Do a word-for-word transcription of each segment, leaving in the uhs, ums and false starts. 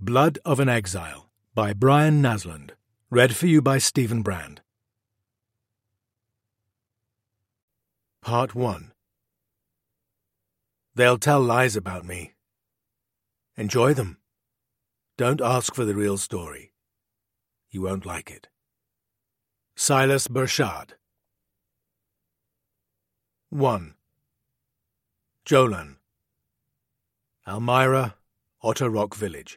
Blood of an Exile by Brian Nasland. Read for you by Stephen Brand. Part one. They'll tell lies about me. Enjoy them. Don't ask for the real story. You won't like it. Silas Bershad. one. Jolan. Almyra, Otter Rock Village.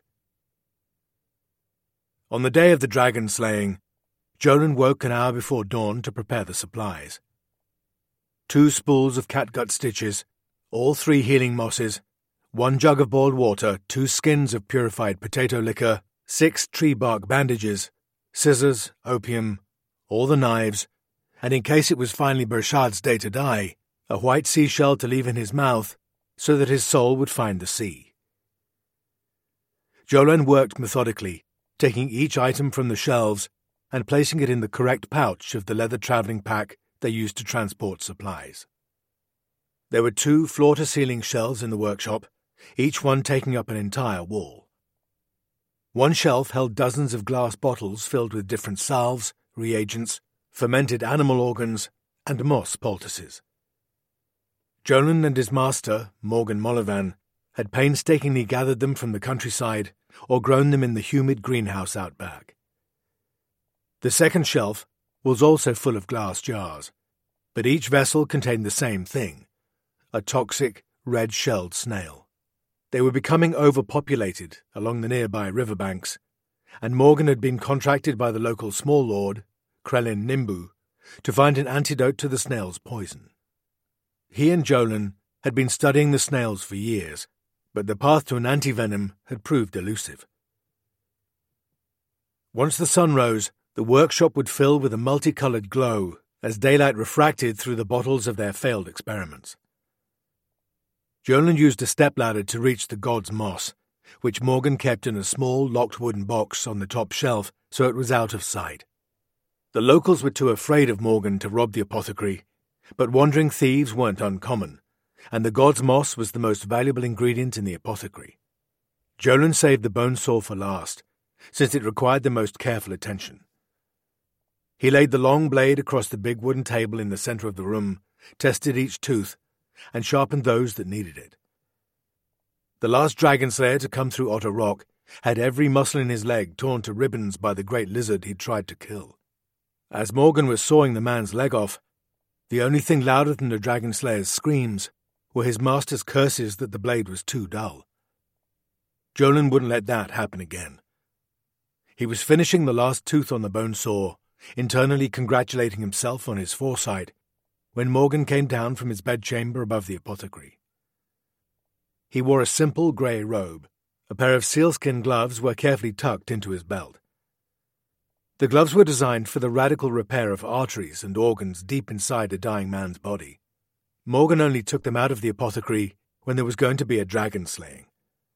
On the day of the dragon slaying, Jolan woke an hour before dawn to prepare the supplies. Two spools of catgut stitches, all three healing mosses, one jug of boiled water, two skins of purified potato liquor, six tree bark bandages, scissors, opium, all the knives, and in case it was finally Bershad's day to die, a white seashell to leave in his mouth so that his soul would find the sea. Jolan worked methodically, taking each item from the shelves and placing it in the correct pouch of the leather travelling pack they used to transport supplies. There were two floor-to-ceiling shelves in the workshop, each one taking up an entire wall. One shelf held dozens of glass bottles filled with different salves, reagents, fermented animal organs, and moss poultices. Jolan and his master, Morgan Mollivan, had painstakingly gathered them from the countryside or grown them in the humid greenhouse out back. The second shelf was also full of glass jars, but each vessel contained the same thing, a toxic, red-shelled snail. They were becoming overpopulated along the nearby riverbanks, and Morgan had been contracted by the local small lord, Krellin Nimbu, to find an antidote to the snail's poison. He and Jolan had been studying the snails for years, but the path to an antivenom had proved elusive. Once the sun rose, the workshop would fill with a multicoloured glow as daylight refracted through the bottles of their failed experiments. Jolan used a stepladder to reach the god's moss, which Morgan kept in a small, locked wooden box on the top shelf so it was out of sight. The locals were too afraid of Morgan to rob the apothecary, but wandering thieves weren't uncommon, and the god's moss was the most valuable ingredient in the apothecary. Jolan saved the bone saw for last, since it required the most careful attention. He laid the long blade across the big wooden table in the centre of the room, tested each tooth, and sharpened those that needed it. The last dragon slayer to come through Otter Rock had every muscle in his leg torn to ribbons by the great lizard he'd tried to kill. As Morgan was sawing the man's leg off, the only thing louder than the dragon slayer's screams were his master's curses that the blade was too dull. Jolan wouldn't let that happen again. He was finishing the last tooth on the bone saw, internally congratulating himself on his foresight, when Morgan came down from his bedchamber above the apothecary. He wore a simple grey robe. A pair of sealskin gloves were carefully tucked into his belt. The gloves were designed for the radical repair of arteries and organs deep inside a dying man's body. Morgan only took them out of the apothecary when there was going to be a dragon slaying.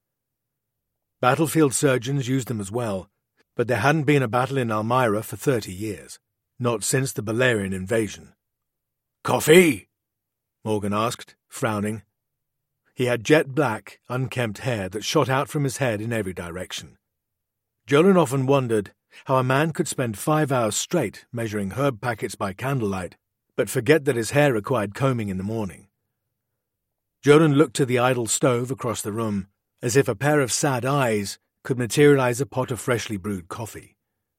Battlefield surgeons used them as well, but there hadn't been a battle in Almyra for thirty years, not since the Balerian invasion. "Coffee?" Morgan asked, frowning. He had jet-black, unkempt hair that shot out from his head in every direction. Jolan often wondered how a man could spend five hours straight measuring herb packets by candlelight, but forget that his hair required combing in the morning. Jolan looked to the idle stove across the room, as if a pair of sad eyes could materialize a pot of freshly brewed coffee.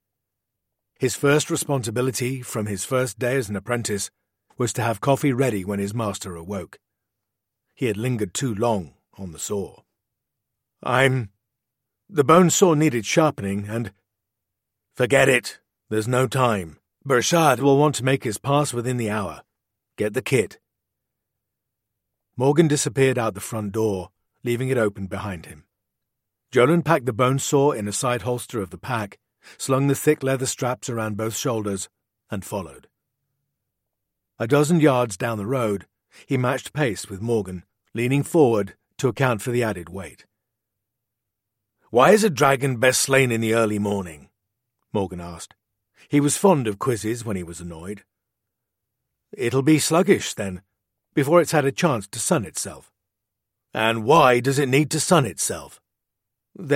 His first responsibility from his first day as an apprentice was to have coffee ready when his master awoke. He had lingered too long on the saw. I'm... The bone saw needed sharpening, and... Forget it. There's no time. Bershad will want to make his pass within the hour. Get the kit. Morgan disappeared out the front door, leaving it open behind him. Jolan packed the bone saw in a side holster of the pack, slung the thick leather straps around both shoulders, and followed. A dozen yards down the road, he matched pace with Morgan, leaning forward to account for the added weight. "Why is a dragon best slain in the early morning?" Morgan asked. He was fond of quizzes when he was annoyed. "It'll be sluggish, then, before it's had a chance to sun itself." "And why does it need to sun itself?"